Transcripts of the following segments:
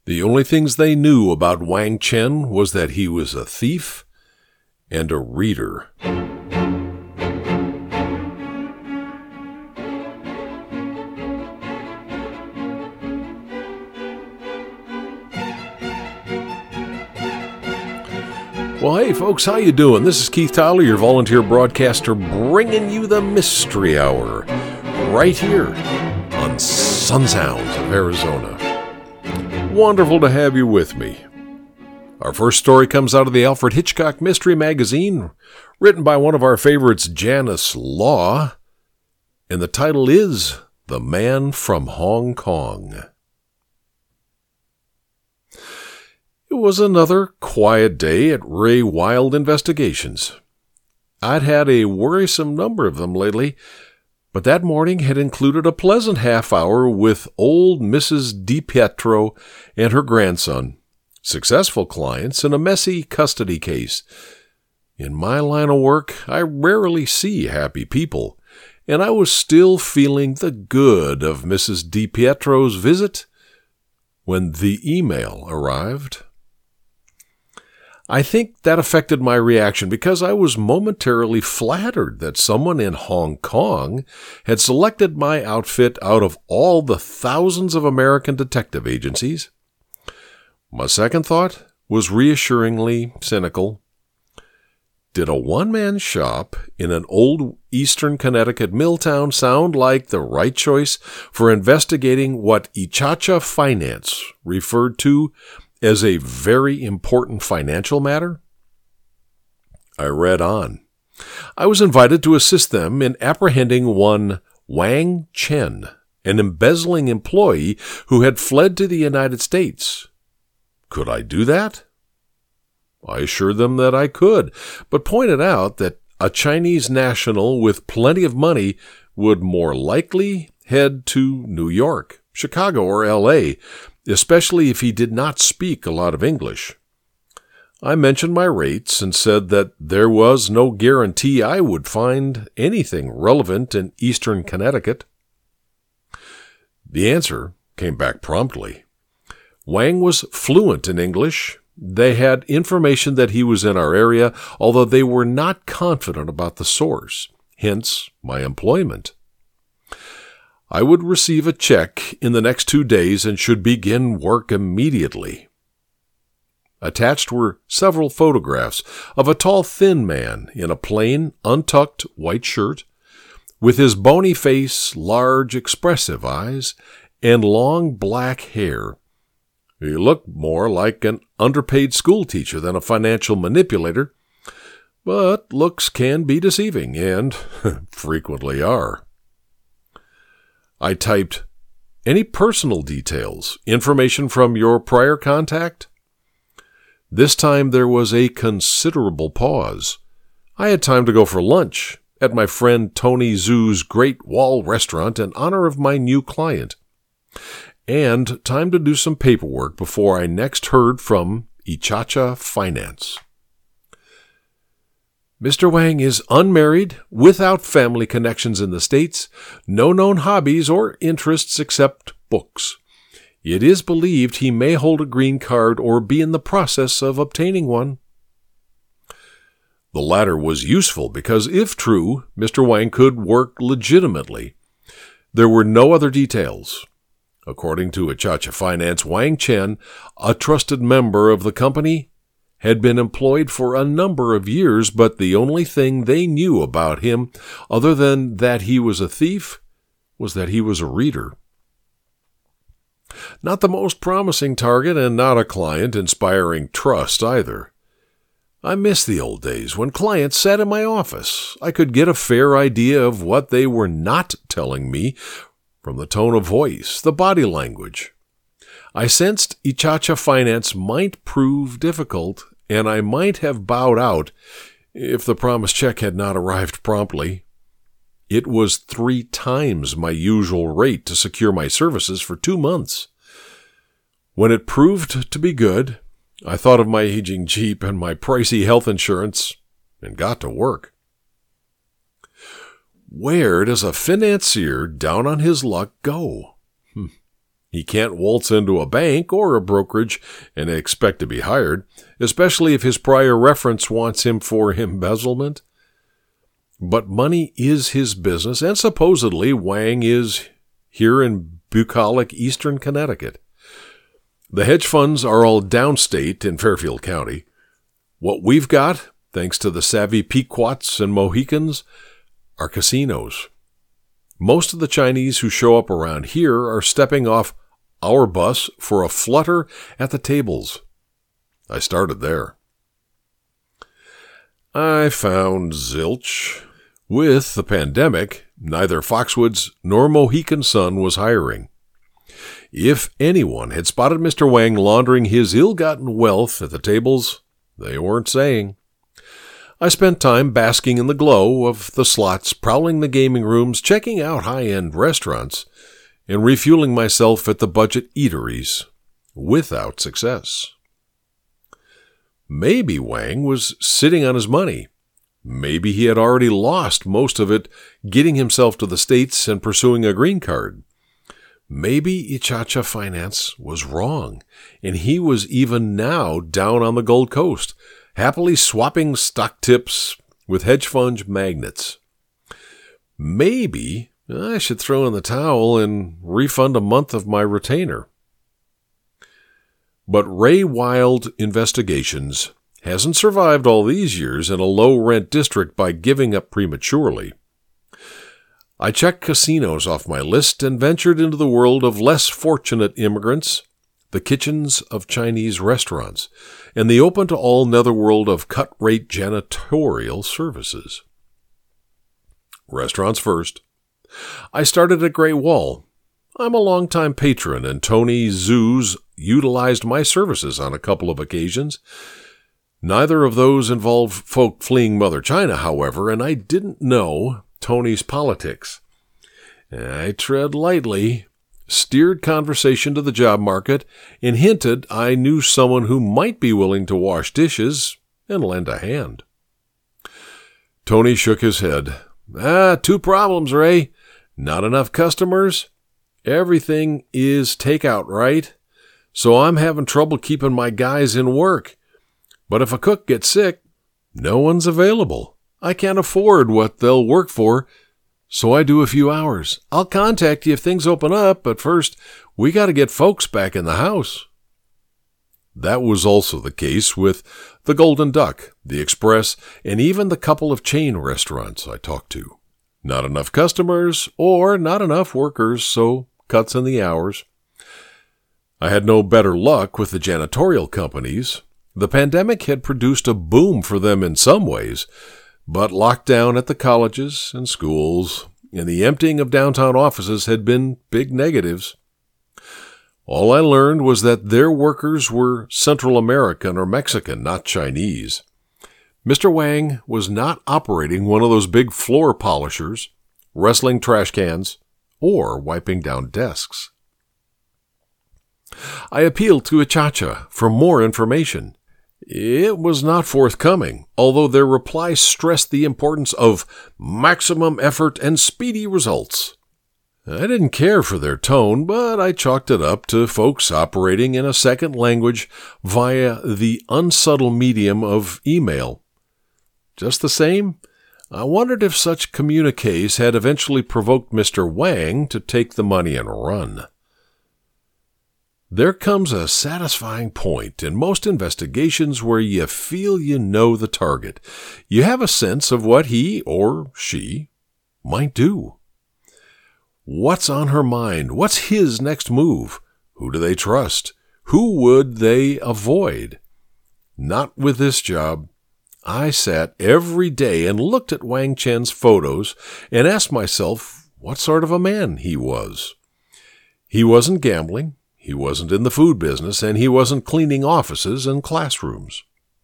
The only things they knew about Wang Chen was that he was a thief and a reader. Well, hey, folks, how you doing? This is Keith Tyler, your volunteer broadcaster, bringing you the Mystery Hour right here on Sun Sounds of Arizona. Wonderful to have you with me. Our first story comes out of the Alfred Hitchcock Mystery Magazine, written by one of our favorites, Janice Law, and the title is The Man from Hong Kong. It was another quiet day at Ray Wild Investigations. I'd had a worrisome number of them lately, but that morning had included a pleasant half hour with old Mrs. DiPietro and her grandson, successful clients in a messy custody case. In my line of work, I rarely see happy people, and I was still feeling the good of Mrs. DiPietro's visit when the email arrived. I think that affected my reaction because I was momentarily flattered that someone in Hong Kong had selected my outfit out of all the thousands of American detective agencies. My second thought was reassuringly cynical. Did a one-man shop in an old eastern Connecticut mill town sound like the right choice for investigating what Ichacha Finance referred to as a very important financial matter? I read on. I was invited to assist them in apprehending one Wang Chen, an embezzling employee who had fled to the United States. Could I do that? I assured them that I could, but pointed out that a Chinese national with plenty of money would more likely head to New York, Chicago, or L.A., especially if he did not speak a lot of English. I mentioned my rates and said that there was no guarantee I would find anything relevant in eastern Connecticut. The answer came back promptly. Wang was fluent in English. They had information that he was in our area, although they were not confident about the source, hence my employment. I would receive a check in the next 2 days and should begin work immediately. Attached were several photographs of a tall, thin man in a plain, untucked white shirt, with his bony face, large, expressive eyes, and long black hair. He looked more like an underpaid schoolteacher than a financial manipulator, but looks can be deceiving, and frequently are. I typed, "Any personal details, information from your prior contact?" This time there was a considerable pause. I had time to go for lunch at my friend Tony Zhu's Great Wall restaurant in honor of my new client, and time to do some paperwork before I next heard from Ichacha Finance. Mr. Wang is unmarried, without family connections in the States, no known hobbies or interests except books. It is believed he may hold a green card or be in the process of obtaining one. The latter was useful because, if true, Mr. Wang could work legitimately. There were no other details. According to Ichacha Finance, Wang Chen, a trusted member of the company, had been employed for a number of years, but the only thing they knew about him, other than that he was a thief, was that he was a reader. Not the most promising target and not a client inspiring trust either. I miss the old days when clients sat in my office. I could get a fair idea of what they were not telling me from the tone of voice, the body language. I sensed Ichacha Finance might prove difficult, and I might have bowed out if the promised check had not arrived promptly. It was 3 times my usual rate to secure my services for 2 months. When it proved to be good, I thought of my aging Jeep and my pricey health insurance and got to work. Where does a financier down on his luck go? He can't waltz into a bank or a brokerage and expect to be hired, especially if his prior reference wants him for embezzlement. But money is his business, and supposedly Wang is here in bucolic eastern Connecticut. The hedge funds are all downstate in Fairfield County. What we've got, thanks to the savvy Pequots and Mohicans, are casinos. Most of the Chinese who show up around here are stepping off our bus for a flutter at the tables. I started there. I found zilch. With the pandemic, neither Foxwoods nor Mohican Sun was hiring. If anyone had spotted Mr. Wang laundering his ill-gotten wealth at the tables, they weren't saying. I spent time basking in the glow of the slots, prowling the gaming rooms, checking out high-end restaurants, and refueling myself at the budget eateries, without success. Maybe Wang was sitting on his money. Maybe he had already lost most of it getting himself to the States and pursuing a green card. Maybe Ichacha Finance was wrong, and he was even now down on the Gold Coast, happily swapping stock tips with hedge fund magnates. Maybe I should throw in the towel and refund a month of my retainer. But Ray Wild Investigations hasn't survived all these years in a low-rent district by giving up prematurely. I checked casinos off my list and ventured into the world of less fortunate immigrants, the kitchens of Chinese restaurants, and the open-to-all netherworld of cut-rate janitorial services. Restaurants first. I started at Great Wall. I'm a longtime patron, and Tony Zoo's utilized my services on a couple of occasions. Neither of those involved folk fleeing Mother China, however, and I didn't know Tony's politics. I tread lightly, steered conversation to the job market, and hinted I knew someone who might be willing to wash dishes and lend a hand. Tony shook his head. Two problems, Ray. Not enough customers. Everything is takeout, right? So I'm having trouble keeping my guys in work. But if a cook gets sick, no one's available. I can't afford what they'll work for, so I do a few hours. I'll contact you if things open up, but first, we got to get folks back in the house. That was also the case with the Golden Duck, the Express, and even the couple of chain restaurants I talked to. Not enough customers or not enough workers, so cuts in the hours. I had no better luck with the janitorial companies. The pandemic had produced a boom for them in some ways, but lockdown at the colleges and schools and the emptying of downtown offices had been big negatives. All I learned was that their workers were Central American or Mexican, not Chinese. Mr. Wang was not operating one of those big floor polishers, wrestling trash cans, or wiping down desks. I appealed to Ichacha for more information. It was not forthcoming, although their reply stressed the importance of maximum effort and speedy results. I didn't care for their tone, but I chalked it up to folks operating in a second language via the unsubtle medium of email. Just the same, I wondered if such communiques had eventually provoked Mr. Wang to take the money and run. There comes a satisfying point in most investigations where you feel you know the target. You have a sense of what he or she might do. What's on her mind? What's his next move? Who do they trust? Who would they avoid? Not with this job. I sat every day and looked at Wang Chen's photos and asked myself what sort of a man he was. He wasn't gambling. He wasn't in the food business, and he wasn't cleaning offices and classrooms.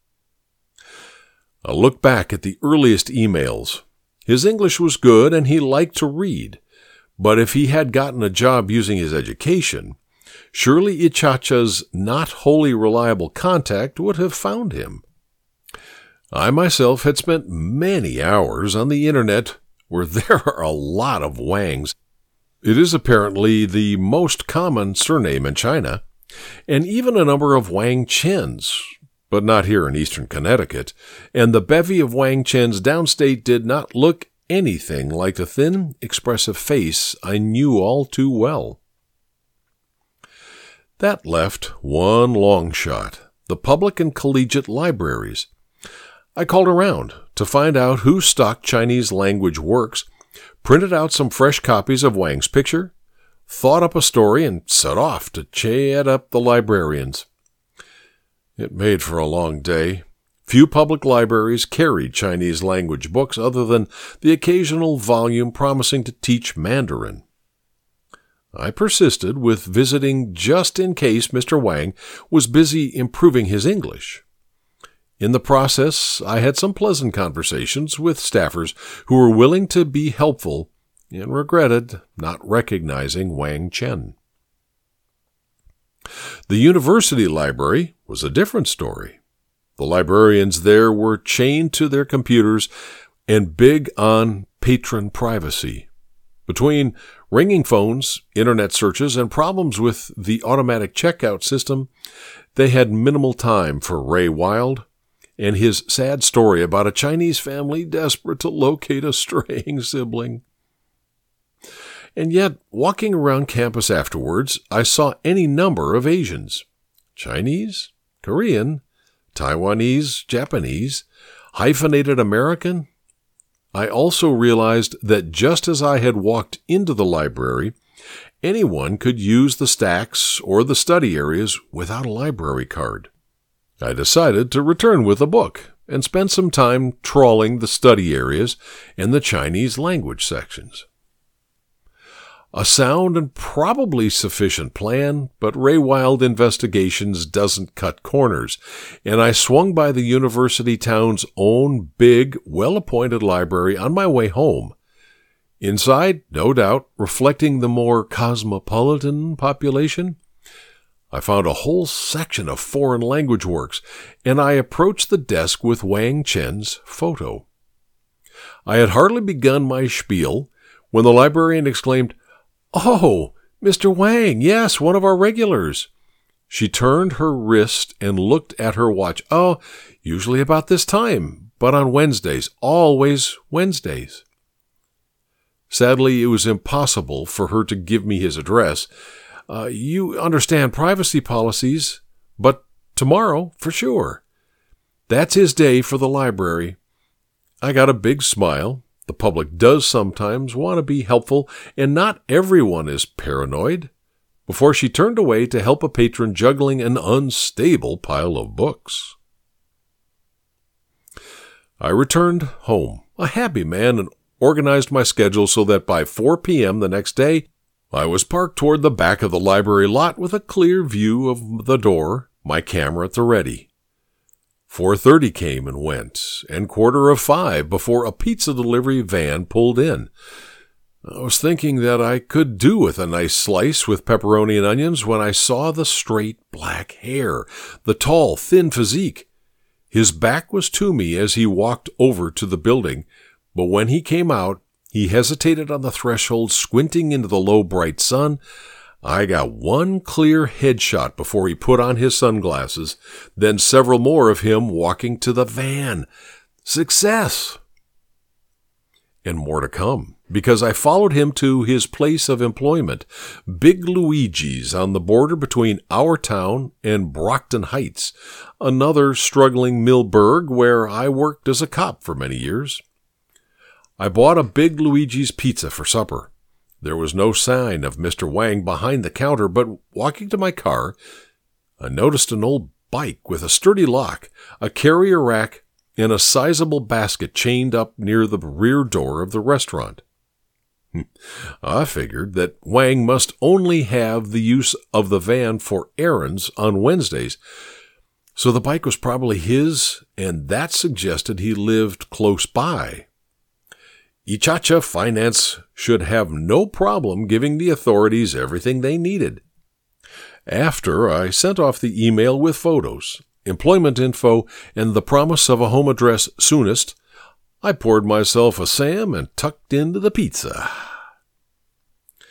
I look back at the earliest emails. His English was good, and he liked to read. But if he had gotten a job using his education, surely Ichacha's not wholly reliable contact would have found him. I myself had spent many hours on the internet where there are a lot of Wangs. It is apparently the most common surname in China, and even a number of Wang Chens, but not here in eastern Connecticut, and the bevy of Wang Chens downstate did not look anything like the thin, expressive face I knew all too well. That left one long shot, the public and collegiate libraries. I called around to find out who stocked Chinese language works, printed out some fresh copies of Wang's picture, thought up a story, and set off to chat up the librarians. It made for a long day. Few public libraries carried Chinese language books other than the occasional volume promising to teach Mandarin. I persisted with visiting just in case Mr. Wang was busy improving his English. In the process, I had some pleasant conversations with staffers who were willing to be helpful and regretted not recognizing Wang Chen. The university library was a different story. The librarians there were chained to their computers and big on patron privacy. Between ringing phones, internet searches, and problems with the automatic checkout system, they had minimal time for Ray Wilde and his sad story about a Chinese family desperate to locate a straying sibling. And yet, walking around campus afterwards, I saw any number of Asians. Chinese, Korean, Taiwanese, Japanese, hyphenated American. I also realized that just as I had walked into the library, anyone could use the stacks or the study areas without a library card. I decided to return with a book and spend some time trawling the study areas and the Chinese language sections. A sound and probably sufficient plan, but Ray Wilde Investigations doesn't cut corners, and I swung by the university town's own big, well-appointed library on my way home. Inside, no doubt, reflecting the more cosmopolitan population, I found a whole section of foreign language works, and I approached the desk with Wang Chen's photo. I had hardly begun my spiel when the librarian exclaimed, "Oh, Mr. Wang, yes, one of our regulars." She turned her wrist and looked at her watch. "Oh, usually about this time, but on Wednesdays, always Wednesdays." Sadly, it was impossible for her to give me his address. You understand privacy policies, but tomorrow, for sure. That's his day for the library. I got a big smile. The public does sometimes want to be helpful, and not everyone is paranoid, before she turned away to help a patron juggling an unstable pile of books. I returned home, a happy man, and organized my schedule so that by 4 p.m. the next day, I was parked toward the back of the library lot with a clear view of the door, my camera at the ready. 4:30 came and went, and 4:45 before a pizza delivery van pulled in. I was thinking that I could do with a nice slice with pepperoni and onions when I saw the straight black hair, the tall, thin physique. His back was to me as he walked over to the building, but when he came out, he hesitated on the threshold, squinting into the low, bright sun. I got one clear headshot before he put on his sunglasses, then several more of him walking to the van. Success! And more to come, because I followed him to his place of employment, Big Luigi's on the border between our town and Brockton Heights, another struggling millburg where I worked as a cop for many years. I bought a Big Luigi's pizza for supper. There was no sign of Mr. Wang behind the counter, but walking to my car, I noticed an old bike with a sturdy lock, a carrier rack, and a sizable basket chained up near the rear door of the restaurant. I figured that Wang must only have the use of the van for errands on Wednesdays, so the bike was probably his, and that suggested he lived close by. Ichacha Finance should have no problem giving the authorities everything they needed. After I sent off the email with photos, employment info, and the promise of a home address soonest, I poured myself a Sam and tucked into the pizza.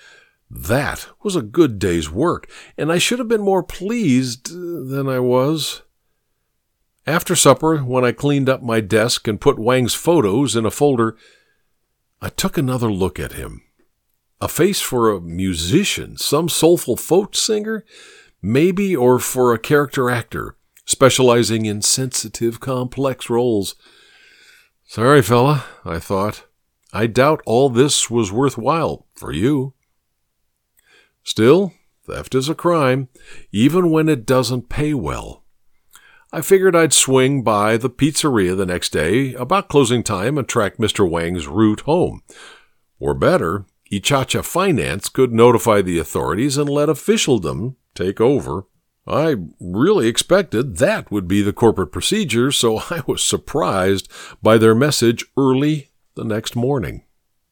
That was a good day's work, and I should have been more pleased than I was. After supper, when I cleaned up my desk and put Wang's photos in a folder, I took another look at him. A face for a musician, some soulful folk singer, maybe, or for a character actor, specializing in sensitive, complex roles. Sorry, fella, I thought. I doubt all this was worthwhile for you. Still, theft is a crime, even when it doesn't pay well. I figured I'd swing by the pizzeria the next day about closing time and track Mr. Wang's route home. Or better, Ichacha Finance could notify the authorities and let officialdom take over. I really expected that would be the corporate procedure, so I was surprised by their message early the next morning.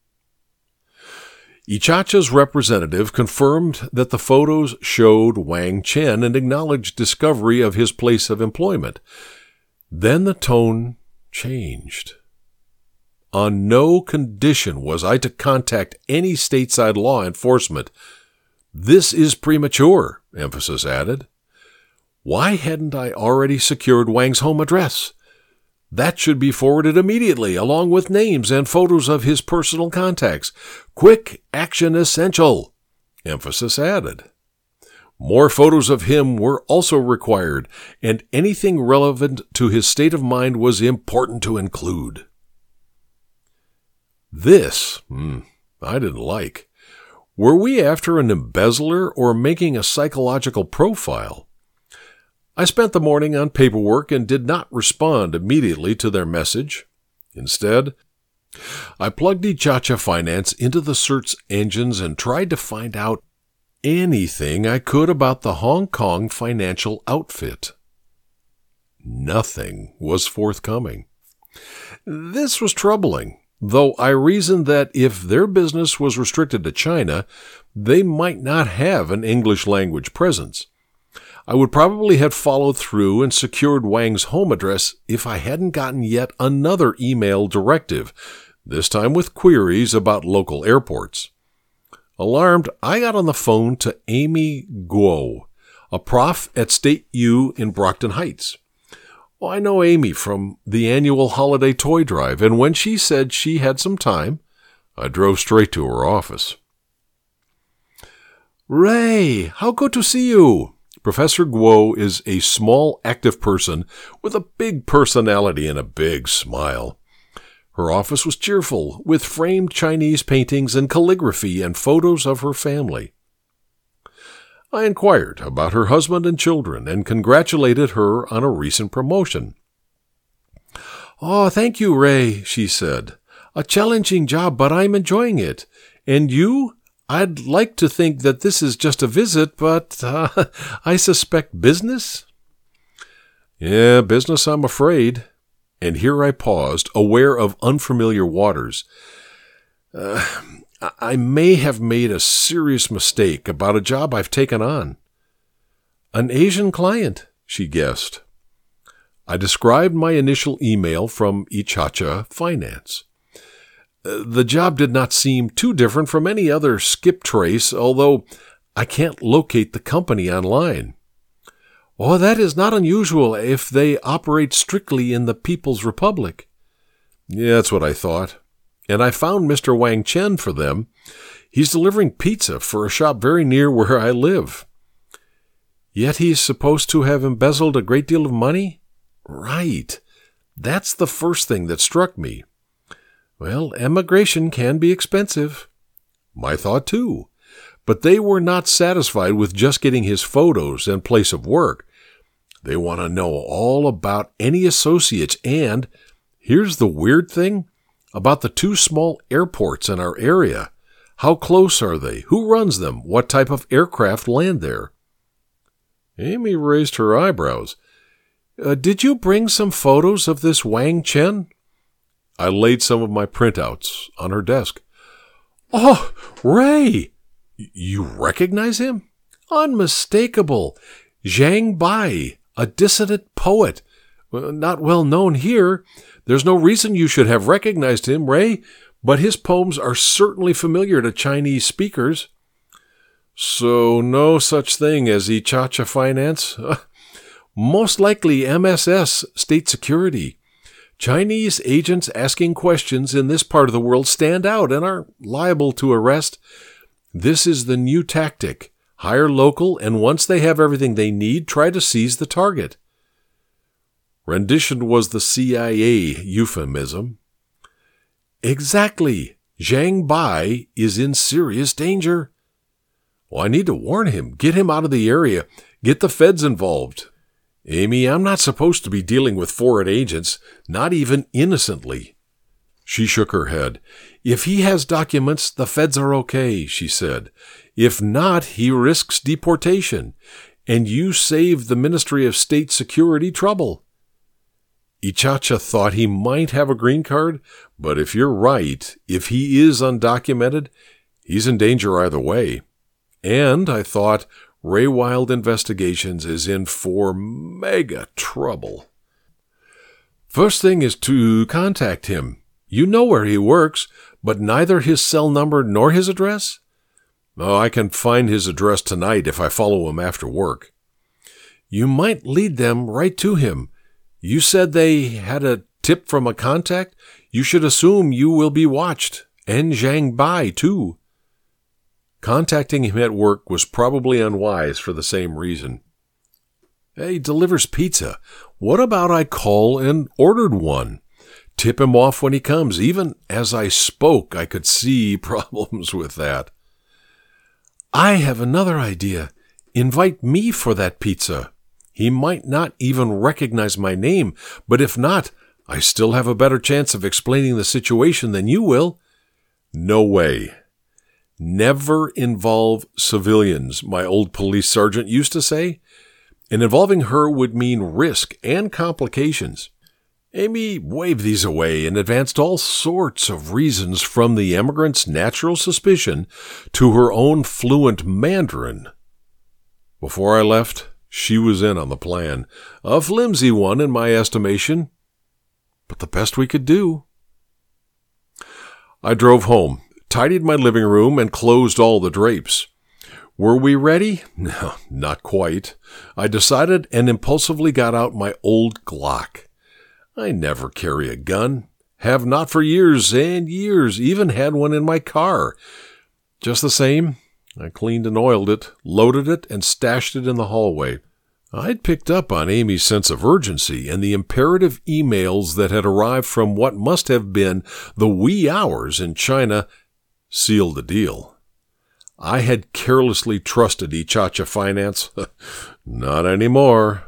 Ichacha's representative confirmed that the photos showed Wang Chen and acknowledged discovery of his place of employment. Then the tone changed. On no condition was I to contact any stateside law enforcement. This is premature, emphasis added. Why hadn't I already secured Wang's home address? That should be forwarded immediately, along with names and photos of his personal contacts. Quick action essential, emphasis added. More photos of him were also required, and anything relevant to his state of mind was important to include. This, I didn't like. Were we after an embezzler or making a psychological profile? I spent the morning on paperwork and did not respond immediately to their message. Instead, I plugged Ichacha Finance into the search engines and tried to find out anything I could about the Hong Kong financial outfit. Nothing was forthcoming. This was troubling, though I reasoned that if their business was restricted to China, they might not have an English-language presence. I would probably have followed through and secured Wang's home address if I hadn't gotten yet another email directive, this time with queries about local airports. Alarmed, I got on the phone to Amy Guo, a prof at State U in Brockton Heights. Well, I know Amy from the annual holiday toy drive, and when she said she had some time, I drove straight to her office. Ray, how good to see you! Professor Guo is a small, active person with a big personality and a big smile. Her office was cheerful, with framed Chinese paintings and calligraphy and photos of her family. I inquired about her husband and children and congratulated her on a recent promotion. Oh, thank you, Ray, she said. A challenging job, but I'm enjoying it. And you? I'd like to think that this is just a visit, but I suspect business? Yeah, business, I'm afraid. And here I paused, aware of unfamiliar waters. I may have made a serious mistake about a job I've taken on. An Asian client, she guessed. I described my initial email from Ichacha Finance. The job did not seem too different from any other skip trace, although I can't locate the company online. Oh, that is not unusual if they operate strictly in the People's Republic. Yeah, that's what I thought. And I found Mr. Wang Chen for them. He's delivering pizza for a shop very near where I live. Yet he's supposed to have embezzled a great deal of money? Right. That's the first thing that struck me. Well, emigration can be expensive. My thought too. But they were not satisfied with just getting his photos and place of work. They want to know all about any associates and, here's the weird thing, about the 2 small airports in our area. How close are they? Who runs them? What type of aircraft land there? Amy raised her eyebrows. Did you bring some photos of this Wang Chen? I laid some of my printouts on her desk. Oh, Ray! You recognize him? Unmistakable. Zhang Bai, a dissident poet. Not well known here. There's no reason you should have recognized him, Ray, but his poems are certainly familiar to Chinese speakers. So no such thing as Ichacha Finance? Most likely MSS, State Security. Chinese agents asking questions in this part of the world stand out and are liable to arrest. This is the new tactic. Hire local, and once they have everything they need, try to seize the target. Rendition was the CIA euphemism. Exactly. Zhang Bai is in serious danger. Well, I need to warn him, get him out of the area, get the feds involved. Amy, I'm not supposed to be dealing with foreign agents, not even innocently. She shook her head. If he has documents, the feds are okay, she said. If not, he risks deportation, and you saved the Ministry of State Security trouble. Ichacha thought he might have a green card, but if you're right, if he is undocumented, he's in danger either way. And I thought Ray Wild Investigations is in for mega trouble. First thing is to contact him. You know where he works, but neither his cell number nor his address? Oh, I can find his address tonight if I follow him after work. You might lead them right to him. You said they had a tip from a contact? You should assume you will be watched, and Zhang Bai, too. Contacting him at work was probably unwise for the same reason. He delivers pizza. What about I call and ordered one? Tip him off when he comes. Even as I spoke, I could see problems with that. I have another idea. Invite me for that pizza. He might not even recognize my name, but if not, I still have a better chance of explaining the situation than you will. No way. Never involve civilians, my old police sergeant used to say, and involving her would mean risk and complications. Amy waved these away and advanced all sorts of reasons from the emigrant's natural suspicion to her own fluent Mandarin. Before I left, she was in on the plan, a flimsy one in my estimation, but the best we could do. I drove home, tidied my living room, and closed all the drapes. Were we ready? No, not quite. I decided and impulsively got out my old Glock. I never carry a gun, have not for years and years, even had one in my car. Just the same, I cleaned and oiled it, loaded it, and stashed it in the hallway. I'd picked up on Amy's sense of urgency, and the imperative emails that had arrived from what must have been the wee hours in China sealed the deal. I had carelessly trusted Ichacha Finance. Not anymore.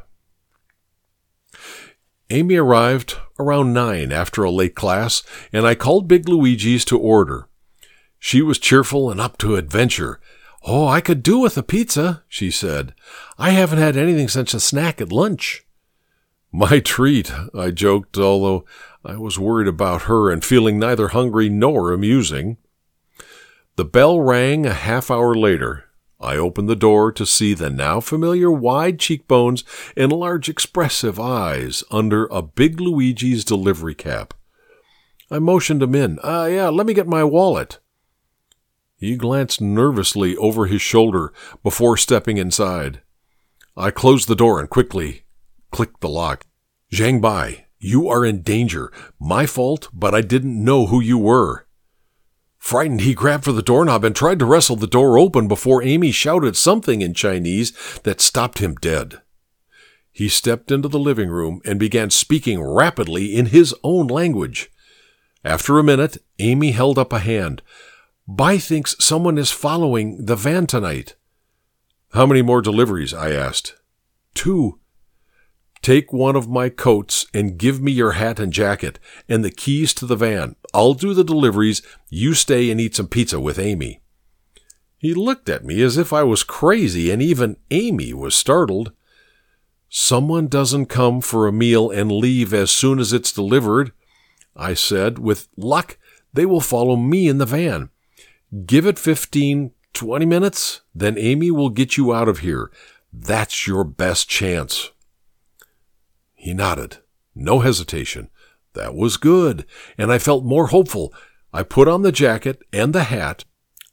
Amy arrived around 9 after a late class, and I called Big Luigi's to order. She was cheerful and up to adventure. Oh, I could do with a pizza, she said. I haven't had anything since a snack at lunch. My treat, I joked, although I was worried about her and feeling neither hungry nor amusing. The bell rang a half hour later. I opened the door to see the now familiar wide cheekbones and large expressive eyes under a Big Luigi's delivery cap. I motioned him in. Let me get my wallet. He glanced nervously over his shoulder before stepping inside. I closed the door and quickly clicked the lock. Zhang Bai, you are in danger. My fault, but I didn't know who you were. Frightened, he grabbed for the doorknob and tried to wrestle the door open before Amy shouted something in Chinese that stopped him dead. He stepped into the living room and began speaking rapidly in his own language. After a minute, Amy held up a hand. Bai thinks someone is following the van tonight. How many more deliveries? I asked. 2. Take one of my coats and give me your hat and jacket and the keys to the van. I'll do the deliveries. You stay and eat some pizza with Amy. He looked at me as if I was crazy, and even Amy was startled. Someone doesn't come for a meal and leave as soon as it's delivered, I said. With luck, they will follow me in the van. Give it 15, 20 minutes, then Amy will get you out of here. That's your best chance. He nodded. No hesitation. That was good, and I felt more hopeful. I put on the jacket and the hat.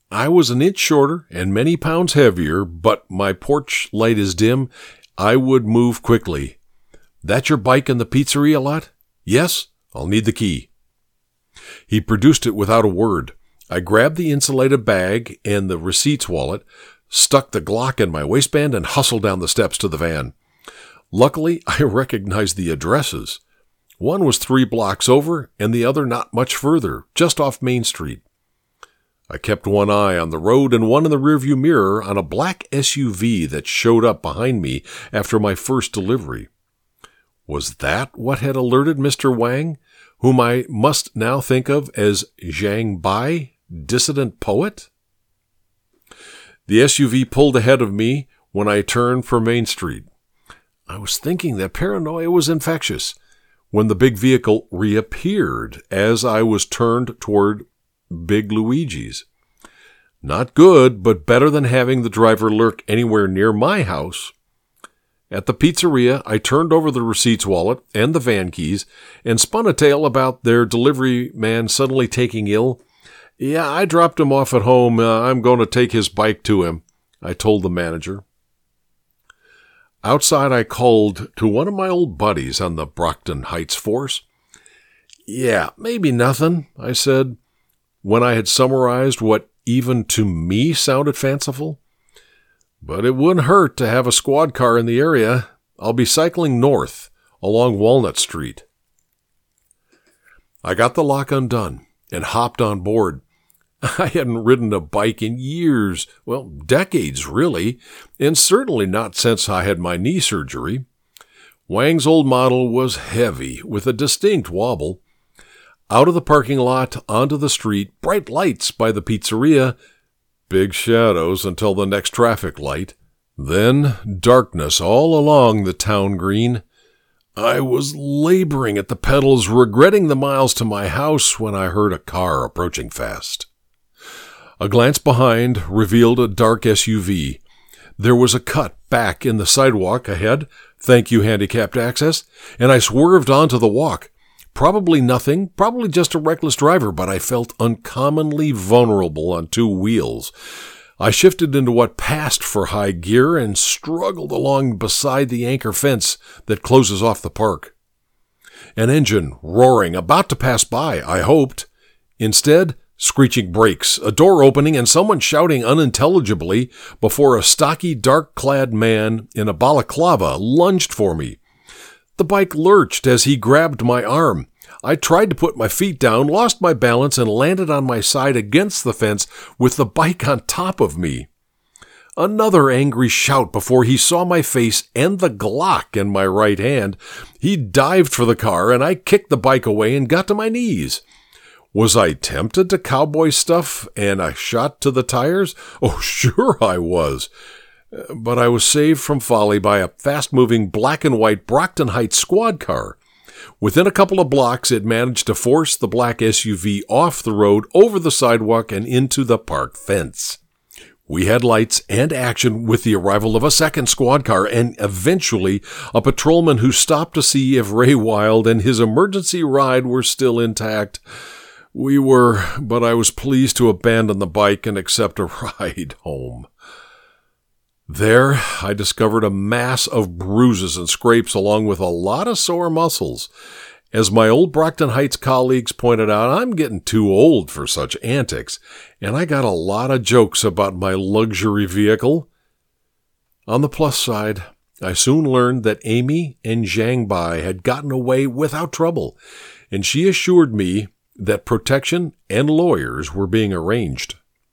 I was an inch shorter and many pounds heavier, but my porch light is dim. I would move quickly. That your bike in the pizzeria lot? Yes? I'll need the key. He produced it without a word. I grabbed the insulated bag and the receipts wallet, stuck the Glock in my waistband, and hustled down the steps to the van. Luckily, I recognized the addresses. One was 3 blocks over, and the other not much further, just off Main Street. I kept one eye on the road and one in the rearview mirror on a black SUV that showed up behind me after my first delivery. Was that what had alerted Mr. Wang, whom I must now think of as Zhang Bai, dissident poet? The SUV pulled ahead of me when I turned for Main Street. I was thinking that paranoia was infectious when the big vehicle reappeared as I was turned toward Big Luigi's. Not good, but better than having the driver lurk anywhere near my house. At the pizzeria, I turned over the receipts wallet and the van keys and spun a tale about their delivery man suddenly taking ill. Yeah, I dropped him off at home. I'm going to take his bike to him, I told the manager. Outside, I called to one of my old buddies on the Brockton Heights force. Yeah, maybe nothing, I said, when I had summarized what even to me sounded fanciful. But it wouldn't hurt to have a squad car in the area. I'll be cycling north along Walnut Street. I got the lock undone and hopped on board. I hadn't ridden a bike in years, well, decades really, and certainly not since I had my knee surgery. Wang's old model was heavy, with a distinct wobble. Out of the parking lot, onto the street, bright lights by the pizzeria, big shadows until the next traffic light, then darkness all along the town green. I was laboring at the pedals, regretting the miles to my house when I heard a car approaching fast. A glance behind revealed a dark SUV. There was a cut back in the sidewalk ahead, thank you handicapped access, and I swerved onto the walk. Probably nothing, probably just a reckless driver, but I felt uncommonly vulnerable on 2 wheels. I shifted into what passed for high gear and struggled along beside the anchor fence that closes off the park. An engine roaring, about to pass by, I hoped. Instead, screeching brakes, a door opening, and someone shouting unintelligibly before a stocky, dark-clad man in a balaclava lunged for me. The bike lurched as he grabbed my arm. I tried to put my feet down, lost my balance, and landed on my side against the fence with the bike on top of me. Another angry shout before he saw my face and the Glock in my right hand. He dived for the car, and I kicked the bike away and got to my knees. Was I tempted to cowboy stuff and a shot to the tires? Oh, sure I was. But I was saved from folly by a fast-moving black and white Brockton Heights squad car. Within a couple of blocks, it managed to force the black SUV off the road, over the sidewalk, and into the park fence. We had lights and action with the arrival of a second squad car and eventually a patrolman who stopped to see if Ray Wild and his emergency ride were still intact. We were, but I was pleased to abandon the bike and accept a ride home. There, I discovered a mass of bruises and scrapes along with a lot of sore muscles. As my old Brockton Heights colleagues pointed out, I'm getting too old for such antics, and I got a lot of jokes about my luxury vehicle. On the plus side, I soon learned that Amy and Zhang Bai had gotten away without trouble, and she assured me that protection and lawyers were being arranged.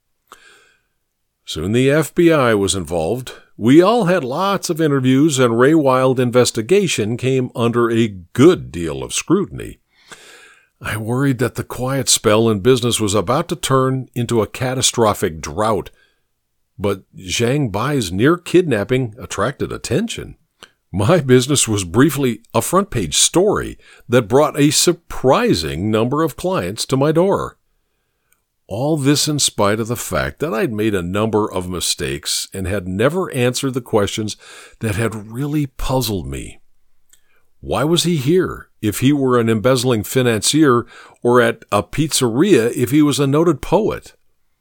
Soon the FBI was involved. We all had lots of interviews, and Ray Wild investigation came under a good deal of scrutiny. I worried that the quiet spell in business was about to turn into a catastrophic drought, but Zhang Bai's near kidnapping attracted attention. My business was briefly a front-page story that brought a surprising number of clients to my door. All this in spite of the fact that I'd made a number of mistakes and had never answered the questions that had really puzzled me. Why was he here if he were an embezzling financier, or at a pizzeria if he was a noted poet?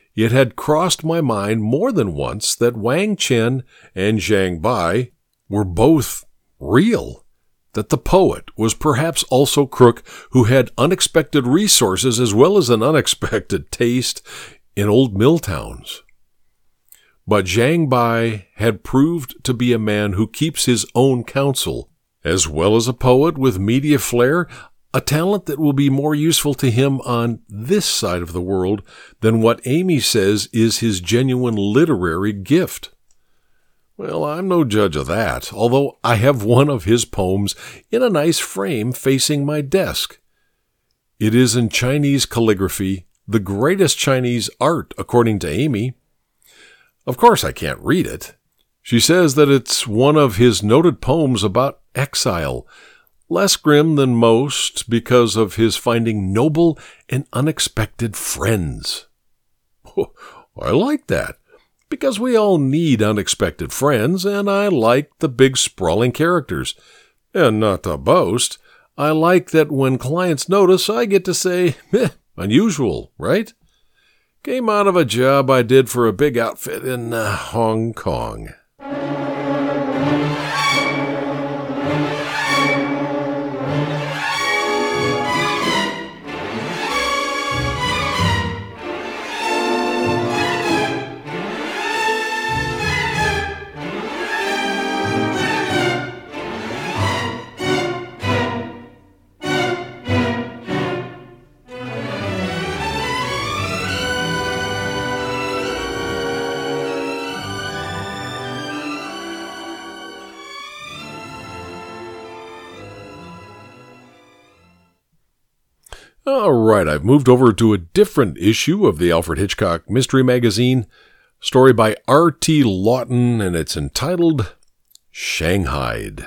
It had crossed my mind more than once that Wang Chen and Zhang Bai were both real, that the poet was perhaps also Crook, who had unexpected resources as well as an unexpected taste in old mill towns. But Zhang Bai had proved to be a man who keeps his own counsel, as well as a poet with media flair, a talent that will be more useful to him on this side of the world than what Amy says is his genuine literary gift. Well, I'm no judge of that, although I have one of his poems in a nice frame facing my desk. It is in Chinese calligraphy, the greatest Chinese art, according to Amy. Of course, I can't read it. She says that it's one of his noted poems about exile, less grim than most because of his finding noble and unexpected friends. I like that, because we all need unexpected friends, and I like the big sprawling characters. And not to boast, I like that when clients notice, I get to say, unusual, right? Came out of a job I did for a big outfit in Hong Kong. All right, I've moved over to a different issue of the Alfred Hitchcock Mystery Magazine, story by R.T. Lawton, and it's entitled Shanghaied.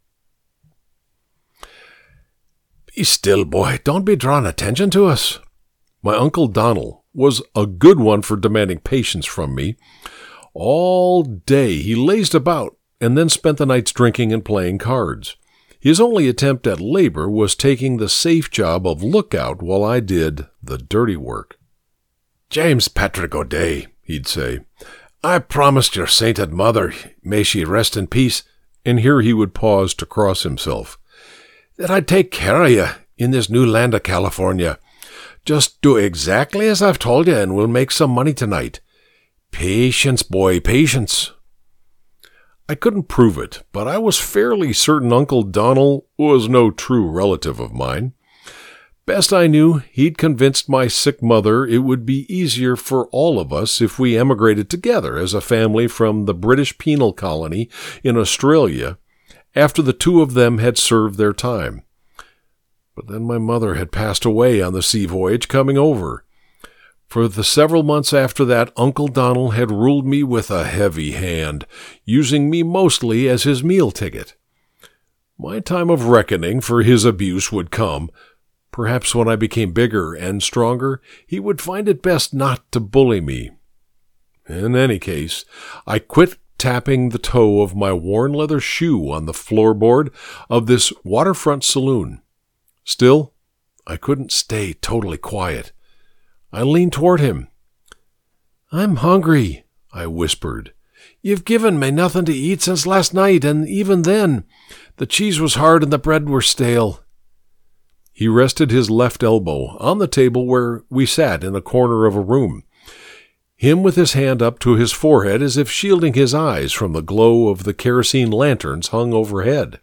Be still, boy. Don't be drawing attention to us. My Uncle Donald was a good one for demanding patience from me. All day he lazed about and then spent the nights drinking and playing cards. His only attempt at labor was taking the safe job of lookout while I did the dirty work. "James Patrick O'Day," he'd say, "I promised your sainted mother, may she rest in peace," and here he would pause to cross himself, "that I'd take care of you in this new land of California. Just do exactly as I've told you and we'll make some money tonight. Patience, boy, patience." I couldn't prove it, but I was fairly certain Uncle Donald was no true relative of mine. Best I knew, he'd convinced my sick mother it would be easier for all of us if we emigrated together as a family from the British penal colony in Australia after the two of them had served their time. But then my mother had passed away on the sea voyage coming over. For the several months after that, Uncle Donald had ruled me with a heavy hand, using me mostly as his meal ticket. My time of reckoning for his abuse would come. Perhaps when I became bigger and stronger, he would find it best not to bully me. In any case, I quit tapping the toe of my worn leather shoe on the floorboard of this waterfront saloon. Still, I couldn't stay totally quiet. I leaned toward him. "I'm hungry," I whispered. "You've given me nothing to eat since last night, and even then, the cheese was hard and the bread were stale." He rested his left elbow on the table where we sat in a corner of a room, him with his hand up to his forehead as if shielding his eyes from the glow of the kerosene lanterns hung overhead.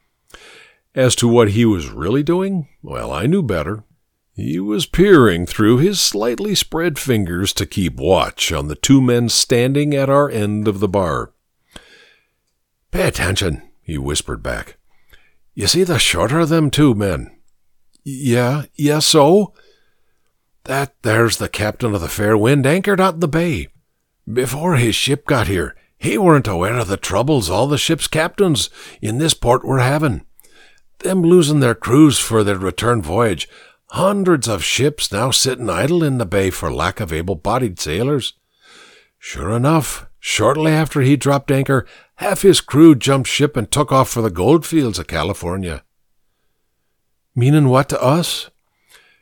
As to what he was really doing, well, I knew better. He was peering through his slightly spread fingers to keep watch on the two men standing at our end of the bar. "Pay attention," he whispered back. "You see the shorter of them two men?" Yeah, so?" "That there's the captain of the Fair Wind anchored out in the bay. Before his ship got here, he weren't aware of the troubles all the ship's captains in this port were having. Them losing their crews for their return voyage. Hundreds of ships now sitting idle in the bay for lack of able-bodied sailors. Sure enough, shortly after he dropped anchor, half his crew jumped ship and took off for the gold fields of California." "Meaning what to us?"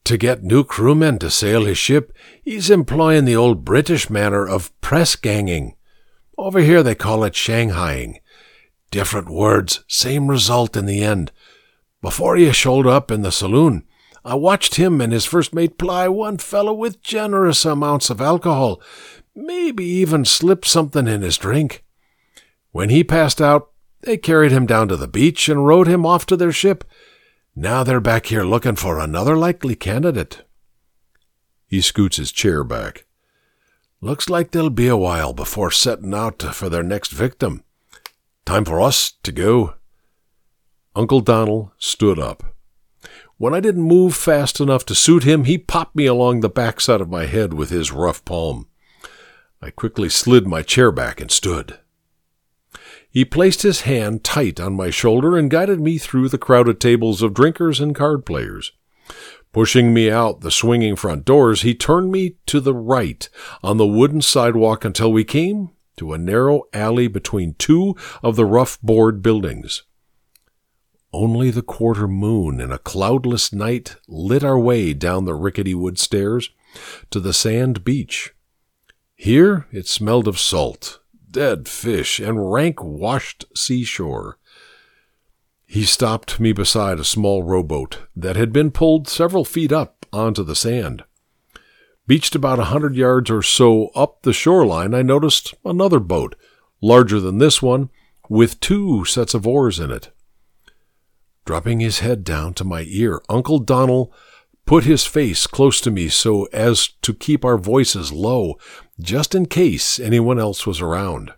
to get new crewmen to sail his ship, he's employing the old British manner of press-ganging. Over here they call it shanghaiing. Different words, same result in the end. Before he showed up in the saloon, I watched him and his first mate ply one fellow with generous amounts of alcohol, maybe even slip something in his drink. When he passed out, they carried him down to the beach and rowed him off to their ship. Now they're back here looking for another likely candidate. He scoots his chair back. Looks like they'll be a while before setting out for their next victim. Time for us to go. Uncle Donald stood up. When I didn't move fast enough to suit him, he popped me along the backside of my head with his rough palm. I quickly slid my chair back and stood. He placed his hand tight on my shoulder and guided me through the crowded tables of drinkers and card players. Pushing me out the swinging front doors, he turned me to the right on the wooden sidewalk until we came to a narrow alley between two of the rough board buildings. Only the quarter moon in a cloudless night lit our way down the rickety wood stairs to the sand beach. Here it smelled of salt, dead fish, and rank washed seashore. He stopped me beside a small rowboat that had been pulled several feet up onto the sand. Beached about 100 yards or so up the shoreline, I noticed another boat, larger than this one, with 2 sets of oars in it. Dropping his head down to my ear, Uncle Donald put his face close to me so as to keep our voices low, just in case anyone else was around.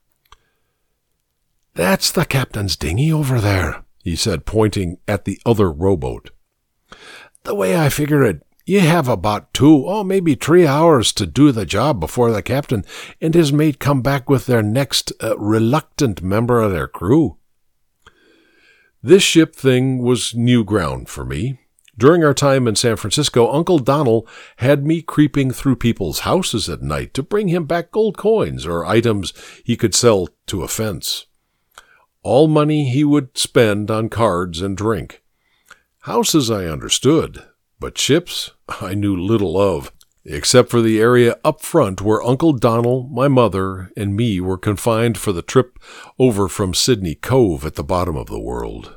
"That's the captain's dinghy over there," he said, pointing at the other rowboat. "The way I figure it, you have about 2, maybe 3 hours to do the job before the captain and his mate come back with their next reluctant member of their crew." This ship thing was new ground for me. During our time in San Francisco, Uncle Donald had me creeping through people's houses at night to bring him back gold coins or items he could sell to a fence. All money he would spend on cards and drink. Houses I understood, but ships I knew little of, except for the area up front where Uncle Donald, my mother, and me were confined for the trip over from Sydney Cove at the bottom of the world.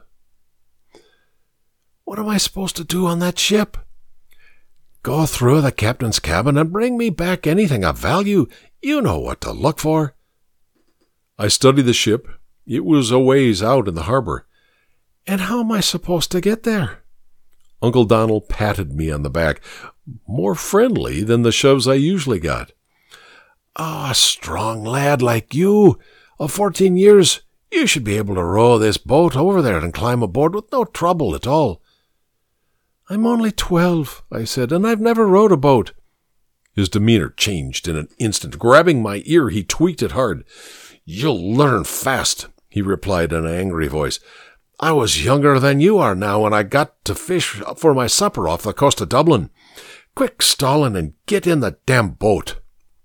"What am I supposed to do on that ship?" "Go through the captain's cabin and bring me back anything of value. You know what to look for." I studied the ship. It was a ways out in the harbor. "And how am I supposed to get there?" Uncle Donald patted me on the back, more friendly than the shoves I usually got. "A strong lad like you, of 14 years, you should be able to row this boat over there and climb aboard with no trouble at all." "I'm only 12, I said, "and I've never rowed a boat." His demeanor changed in an instant. Grabbing my ear, he tweaked it hard. "You'll learn fast," he replied in an angry voice. "I was younger than you are now when I got to fish for my supper off the coast of Dublin. Quick, Stalin, and get in the damn boat."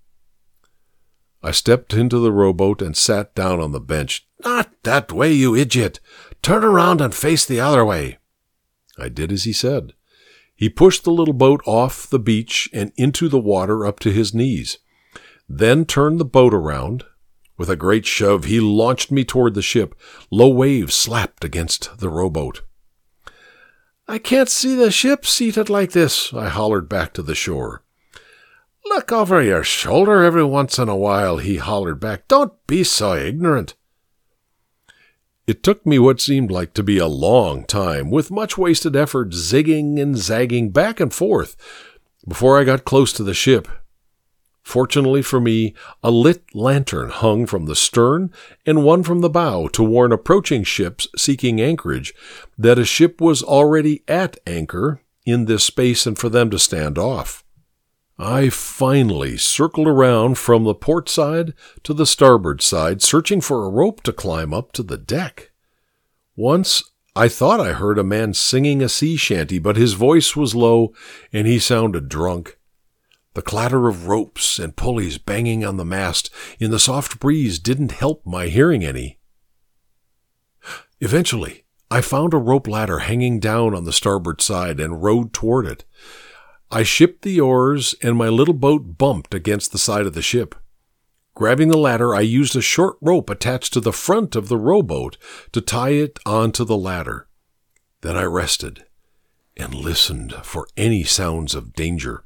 I stepped into the rowboat and sat down on the bench. "Not that way, you idiot. Turn around and face the other way." I did as he said. He pushed the little boat off the beach and into the water up to his knees, then turned the boat around. With a great shove, he launched me toward the ship. Low waves slapped against the rowboat. "I can't see the ship seated like this," I hollered back to the shore. "Look over your shoulder every once in a while," he hollered back. "Don't be so ignorant." It took me what seemed like to be a long time, with much wasted effort zigging and zagging back and forth, before I got close to the ship. Fortunately for me, a lit lantern hung from the stern and one from the bow to warn approaching ships seeking anchorage that a ship was already at anchor in this space and for them to stand off. I finally circled around from the port side to the starboard side, searching for a rope to climb up to the deck. Once I thought I heard a man singing a sea shanty, but his voice was low and he sounded drunk. The clatter of ropes and pulleys banging on the mast in the soft breeze didn't help my hearing any. Eventually, I found a rope ladder hanging down on the starboard side and rowed toward it. I shipped the oars, and my little boat bumped against the side of the ship. Grabbing the ladder, I used a short rope attached to the front of the rowboat to tie it onto the ladder. Then I rested and listened for any sounds of danger.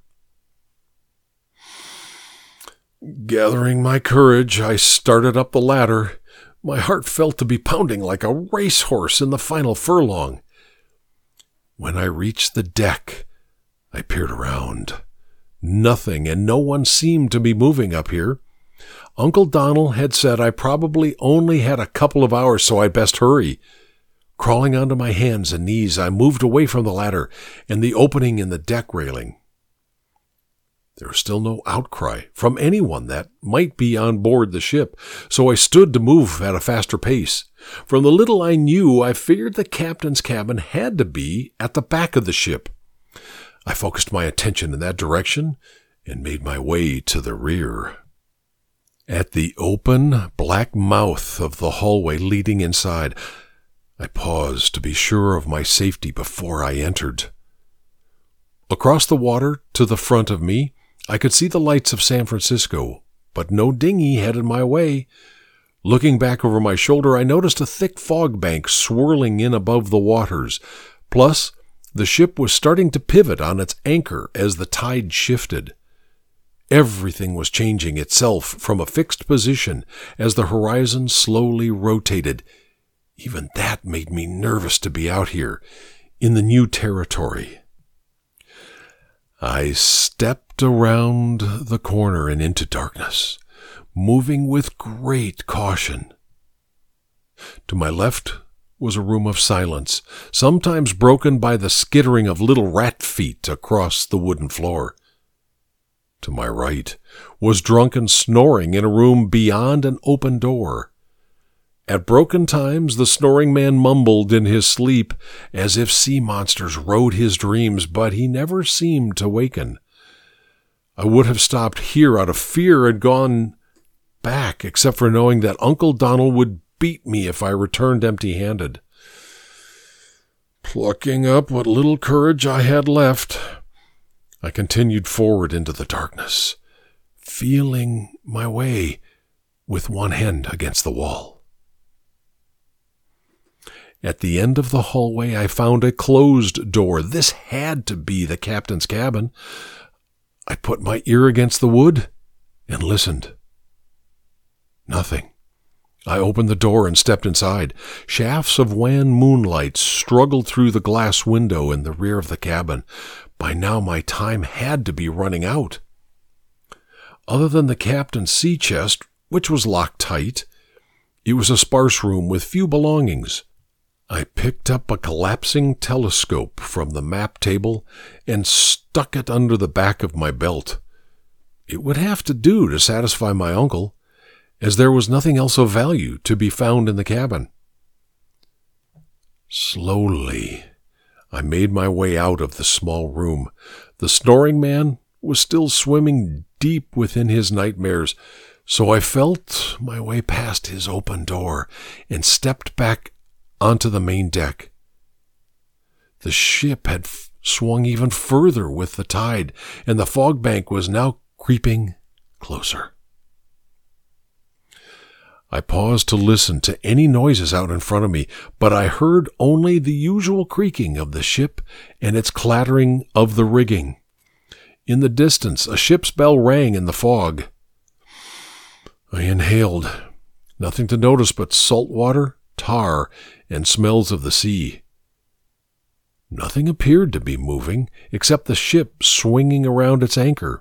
Gathering my courage, I started up the ladder. My heart felt to be pounding like a racehorse in the final furlong. When I reached the deck, I peered around. Nothing and no one seemed to be moving up here. Uncle Donald had said I probably only had a couple of hours, so I'd best hurry. Crawling onto my hands and knees, I moved away from the ladder and the opening in the deck railing. There was still no outcry from anyone that might be on board the ship, so I stood to move at a faster pace. From the little I knew, I figured the captain's cabin had to be at the back of the ship. I focused my attention in that direction and made my way to the rear. At the open, black mouth of the hallway leading inside, I paused to be sure of my safety before I entered. Across the water to the front of me, I could see the lights of San Francisco, but no dinghy headed my way. Looking back over my shoulder, I noticed a thick fog bank swirling in above the waters. Plus, the ship was starting to pivot on its anchor as the tide shifted. Everything was changing itself from a fixed position as the horizon slowly rotated. Even that made me nervous to be out here in the new territory. I stepped around the corner and into darkness, moving with great caution. To my left was a room of silence, sometimes broken by the skittering of little rat feet across the wooden floor. To my right was drunken snoring in a room beyond an open door. At broken times, the snoring man mumbled in his sleep as if sea monsters rode his dreams, but he never seemed to waken. I would have stopped here out of fear and gone back, except for knowing that Uncle Donald would beat me if I returned empty-handed. Plucking up what little courage I had left, I continued forward into the darkness, feeling my way with one hand against the wall. At the end of the hallway, I found a closed door. This had to be the captain's cabin. I put my ear against the wood and listened. Nothing. I opened the door and stepped inside. Shafts of wan moonlight struggled through the glass window in the rear of the cabin. By now, my time had to be running out. Other than the captain's sea chest, which was locked tight, it was a sparse room with few belongings. I picked up a collapsing telescope from the map table and stuck it under the back of my belt. It would have to do to satisfy my uncle, as there was nothing else of value to be found in the cabin. Slowly, I made my way out of the small room. The snoring man was still swimming deep within his nightmares, so I felt my way past his open door and stepped back onto the main deck. The ship had swung even further with the tide, and the fog bank was now creeping closer. I paused to listen to any noises out in front of me, but I heard only the usual creaking of the ship and its clattering of the rigging. In the distance, a ship's bell rang in the fog. I inhaled. Nothing to notice but salt water, tar, and smells of the sea. Nothing appeared to be moving except the ship swinging around its anchor.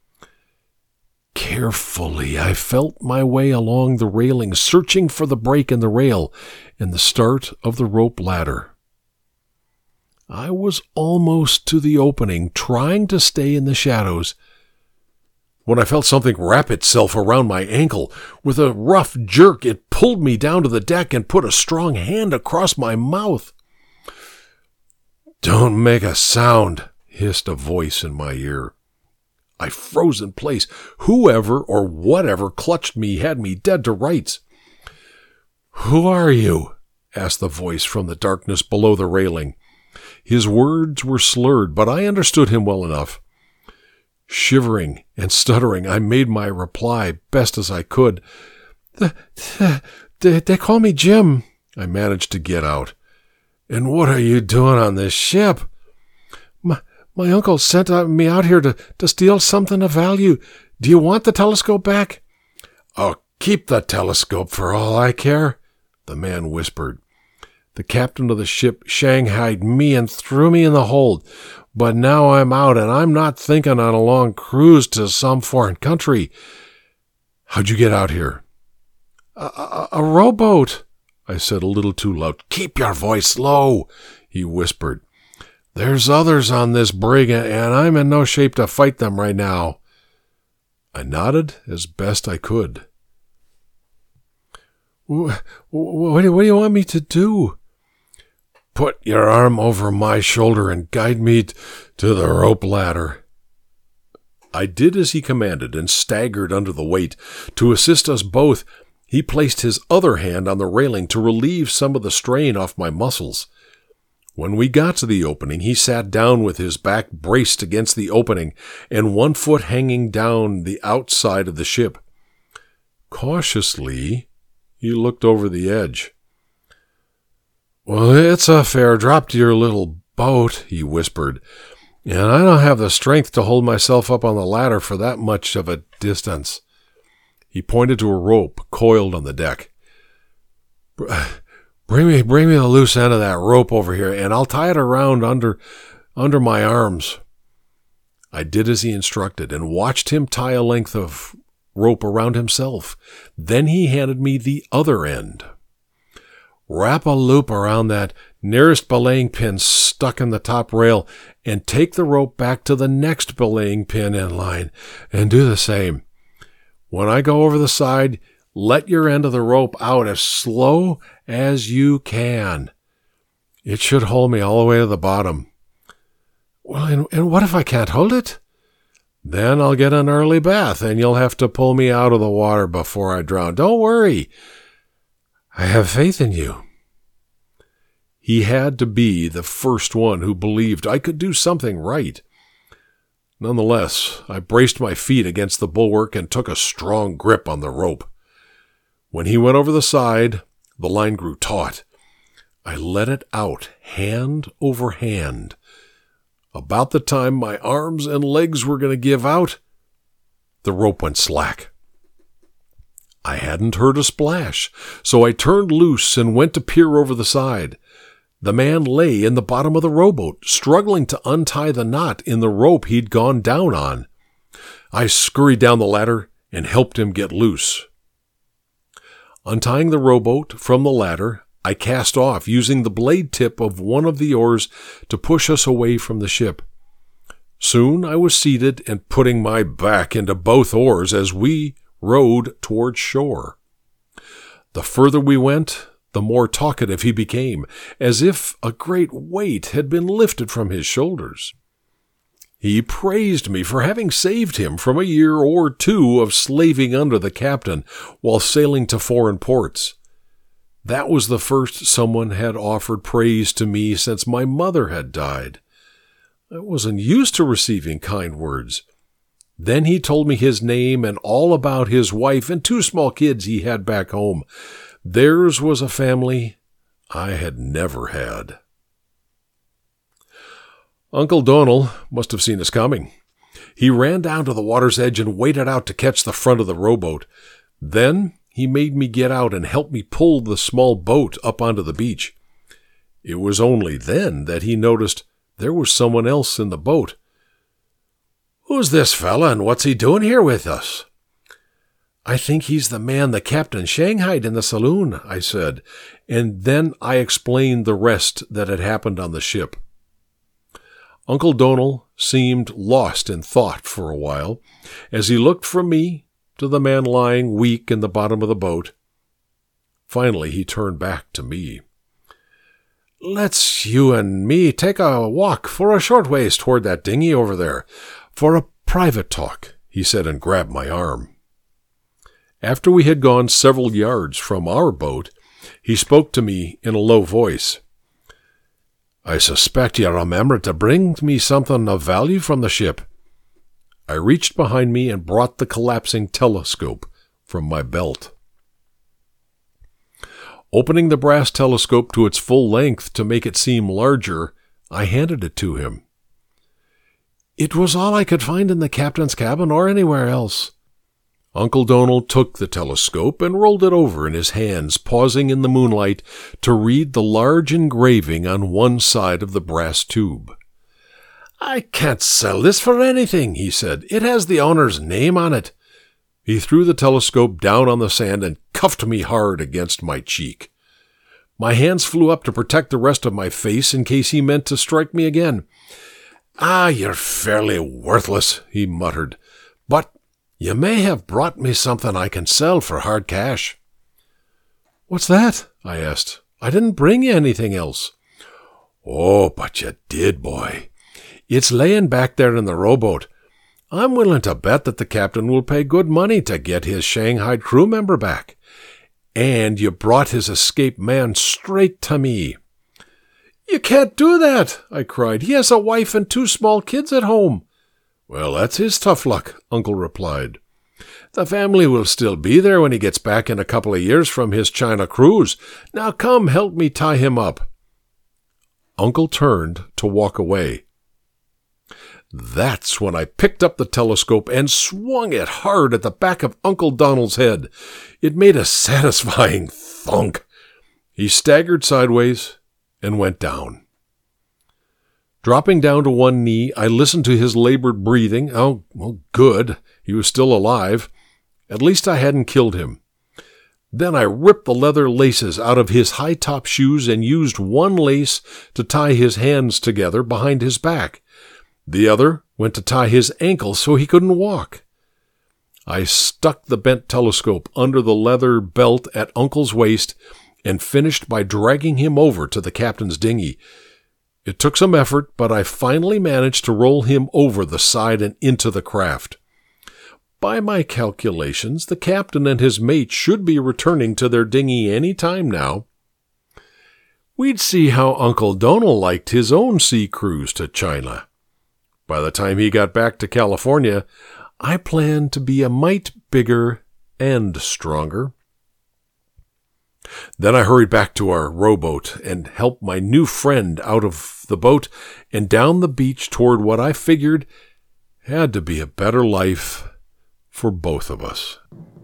Carefully, I felt my way along the railing, searching for the break in the rail and the start of the rope ladder. I was almost to the opening, trying to stay in the shadows, when I felt something wrap itself around my ankle. With a rough jerk, it pulled me down to the deck and put a strong hand across my mouth. "Don't make a sound," hissed a voice in my ear. I froze in place. Whoever or whatever clutched me had me dead to rights. "Who are you?" asked the voice from the darkness below the railing. His words were slurred, but I understood him well enough. Shivering and stuttering, I made my reply best as I could. They call me Jim, I managed to get out. And what are you doing on this ship? My uncle sent me out here to steal something of value. Do you want the telescope back? Oh, keep the telescope for all I care, the man whispered. The captain of the ship shanghaied me and threw me in the hold. But now I'm out, and I'm not thinking on a long cruise to some foreign country. How'd you get out here? A rowboat, I said a little too loud. Keep your voice low, he whispered. There's others on this brig, and I'm in no shape to fight them right now. I nodded as best I could. What do you want me to do? Put your arm over my shoulder and guide me to the rope ladder. I did as he commanded and staggered under the weight. To assist us both, he placed his other hand on the railing to relieve some of the strain off my muscles. When we got to the opening, he sat down with his back braced against the opening and one foot hanging down the outside of the ship. Cautiously, he looked over the edge. Well, it's a fair drop to your little boat, he whispered, and I don't have the strength to hold myself up on the ladder for that much of a distance. He pointed to a rope coiled on the deck. Bring me the loose end of that rope over here, and I'll tie it around under my arms. I did as he instructed and watched him tie a length of rope around himself. Then he handed me the other end. Wrap a loop around that nearest belaying pin stuck in the top rail and take the rope back to the next belaying pin in line and do the same. When I go over the side, let your end of the rope out as slow as you can. It should hold me all the way to the bottom. Well, and what if I can't hold it? Then I'll get an early bath and you'll have to pull me out of the water before I drown. Don't worry. I have faith in you. He had to be the first one who believed I could do something right. Nonetheless, I braced my feet against the bulwark and took a strong grip on the rope. When he went over the side, the line grew taut. I let it out, hand over hand. About the time my arms and legs were going to give out, the rope went slack. I hadn't heard a splash, so I turned loose and went to peer over the side. The man lay in the bottom of the rowboat, struggling to untie the knot in the rope he'd gone down on. I scurried down the ladder and helped him get loose. Untying the rowboat from the ladder, I cast off, using the blade tip of one of the oars to push us away from the ship. Soon I was seated and putting my back into both oars as we rowed toward shore. The further we went, the more talkative he became, as if a great weight had been lifted from his shoulders. He praised me for having saved him from a year or two of slaving under the captain while sailing to foreign ports. That was the first someone had offered praise to me since my mother had died. I wasn't used to receiving kind words. Then he told me his name and all about his wife and 2 small kids he had back home. Theirs was a family I had never had. Uncle Donal must have seen us coming. He ran down to the water's edge and waded out to catch the front of the rowboat. Then he made me get out and helped me pull the small boat up onto the beach. It was only then that he noticed there was someone else in the boat. "Who's this fella, and what's he doing here with us?" "I think he's the man the captain shanghaied in the saloon," I said, and then I explained the rest that had happened on the ship. Uncle Donal seemed lost in thought for a while, as he looked from me to the man lying weak in the bottom of the boat. Finally, he turned back to me. "Let's you and me take a walk for a short ways toward that dinghy over there, for a private talk," he said, and grabbed my arm. After we had gone several yards from our boat, He spoke to me in a low voice. "I suspect you remember to bring me something of value from the ship." I reached behind me and brought the collapsing telescope from my belt. Opening the brass telescope to its full length to make it seem larger, I handed it to him. "It was all I could find in the captain's cabin or anywhere else." Uncle Donald took the telescope and rolled it over in his hands, pausing in the moonlight to read the large engraving on one side of the brass tube. "I can't sell this for anything," he said. "It has the owner's name on it." He threw the telescope down on the sand and cuffed me hard against my cheek. My hands flew up to protect the rest of my face in case he meant to strike me again. "You're fairly worthless," he muttered. "But you may have brought me something I can sell for hard cash." "What's that?" I asked. "I didn't bring you anything else." "Oh, but you did, boy. It's laying back there in the rowboat. I'm willing to bet that the captain will pay good money to get his Shanghai crew member back. And you brought his escaped man straight to me." "You can't do that," I cried. "He has a wife and 2 small kids at home." "Well, that's his tough luck," Uncle replied. "The family will still be there when he gets back in a couple of years from his China cruise. Now come, help me tie him up." Uncle turned to walk away. That's when I picked up the telescope and swung it hard at the back of Uncle Donald's head. It made a satisfying thunk. He staggered sideways and went down. Dropping down to one knee, I listened to his labored breathing. Oh, well, good. He was still alive. At least I hadn't killed him. Then I ripped the leather laces out of his high-top shoes and used one lace to tie his hands together behind his back. The other went to tie his ankles so he couldn't walk. I stuck the bent telescope under the leather belt at Uncle's waist and finished by dragging him over to the captain's dinghy. It took some effort, but I finally managed to roll him over the side and into the craft. By my calculations, the captain and his mate should be returning to their dinghy any time now. We'd see how Uncle Donald liked his own sea cruise to China. By the time he got back to California, I planned to be a mite bigger and stronger. Then I hurried back to our rowboat and helped my new friend out of the boat and down the beach toward what I figured had to be a better life for both of us.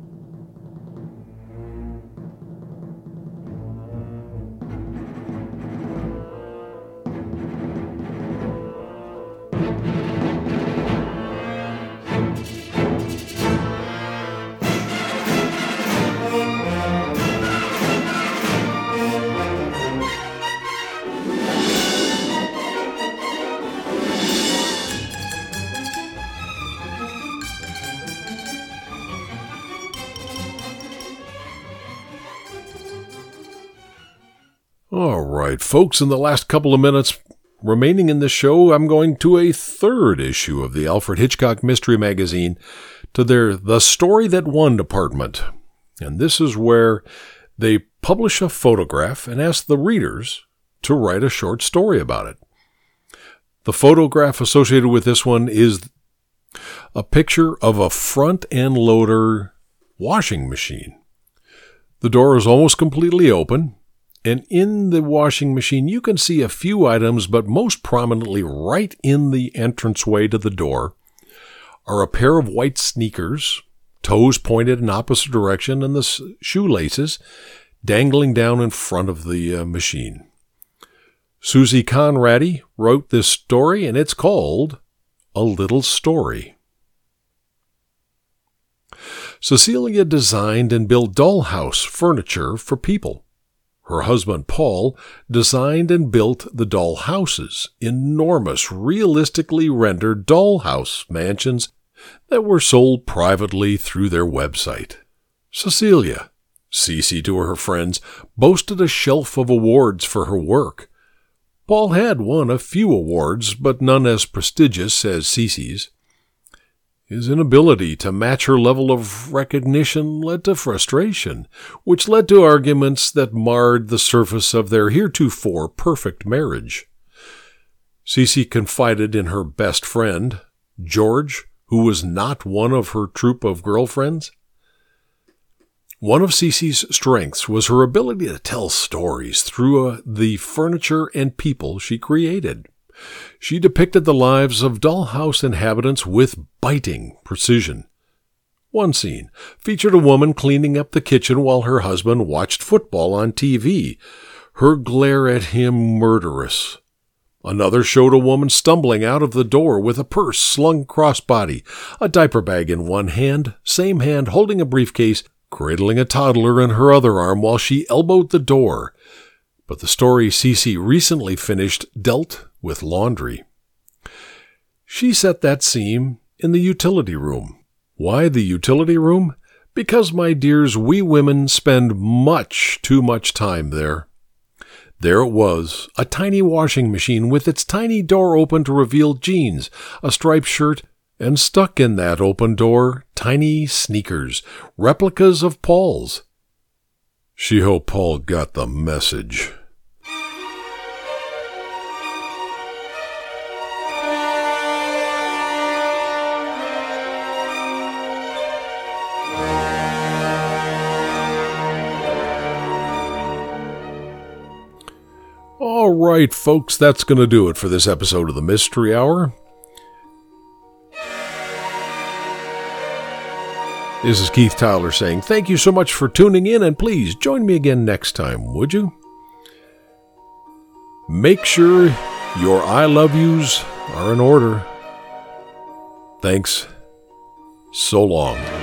All right, folks, in the last couple of minutes remaining in the show, I'm going to a third issue of the Alfred Hitchcock Mystery Magazine to their The Story That Won department. And this is where they publish a photograph and ask the readers to write a short story about it. The photograph associated with this one is a picture of a front-end loader washing machine. The door is almost completely open. And in the washing machine, you can see a few items, but most prominently right in the entranceway to the door are a pair of white sneakers, toes pointed in opposite direction, and the shoelaces dangling down in front of the machine. Susie Conradi wrote this story, and it's called A Little Story. Cecilia designed and built dollhouse furniture for people. Her husband, Paul, designed and built the doll houses, enormous, realistically rendered dollhouse mansions that were sold privately through their website. Cecilia, Cece to her friends, boasted a shelf of awards for her work. Paul had won a few awards, but none as prestigious as Cece's. His inability to match her level of recognition led to frustration, which led to arguments that marred the surface of their heretofore perfect marriage. Cece confided in her best friend, George, who was not one of her troop of girlfriends. One of Cece's strengths was her ability to tell stories through the furniture and people she created. She depicted the lives of dollhouse inhabitants with biting precision. One scene featured a woman cleaning up the kitchen while her husband watched football on TV, her glare at him murderous. Another showed a woman stumbling out of the door with a purse slung crossbody, a diaper bag in one hand, same hand holding a briefcase, cradling a toddler in her other arm while she elbowed the door. But the story Cece recently finished dealt with laundry. She set that scene in the utility room. Why the utility room? Because, my dears, we women spend much too much time there. There it was, a tiny washing machine with its tiny door open to reveal jeans, a striped shirt, and stuck in that open door, tiny sneakers, replicas of Paul's. She hoped Paul got the message. All right, folks, that's going to do it for this episode of the Mystery Hour. This is Keith Tyler saying thank you so much for tuning in, and please join me again next time, would you? Make sure your I love yous are in order. Thanks. So long.